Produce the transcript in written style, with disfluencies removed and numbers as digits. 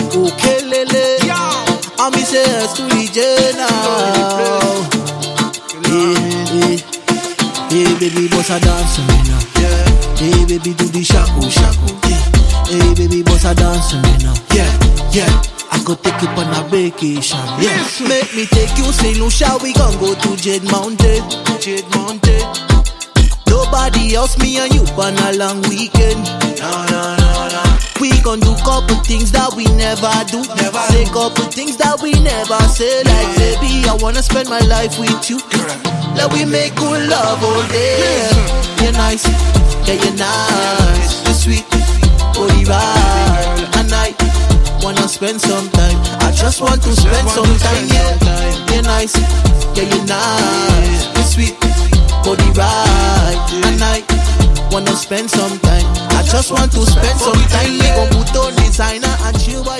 okay, lele. And me say yes to the J now. Hey, baby, boss a dance to me now. Hey, baby, do the shaku. Hey, baby, boss a dance to me now. I could take you on a vacation. Make me take you sailing. Shall we go to Jade Mountain? Nobody else, me and you on a long weekend. No. We gon' do couple things that we never do. Say couple things that we never say. Like, baby, I wanna spend my life with you. Let we make good love all day. You're nice, you're nice. You're sweet, body right. And I wanna spend some time. I just want to spend some time, You're nice, you're nice. You're sweet, body right. And I wanna spend some time. I just want to spend some time. We gon' put on designer and chill by